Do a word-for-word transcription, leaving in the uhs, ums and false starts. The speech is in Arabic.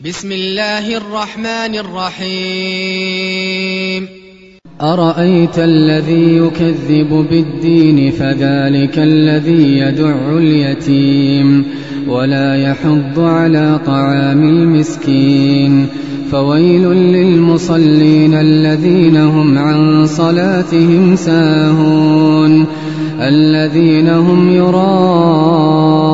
بسم الله الرحمن الرحيم أرأيت الذي يكذب بالدين فذلك الذي يدع اليتيم ولا يحض على طعام المسكين فويل للمصلين الذين هم عن صلاتهم ساهون الذين هم يراءون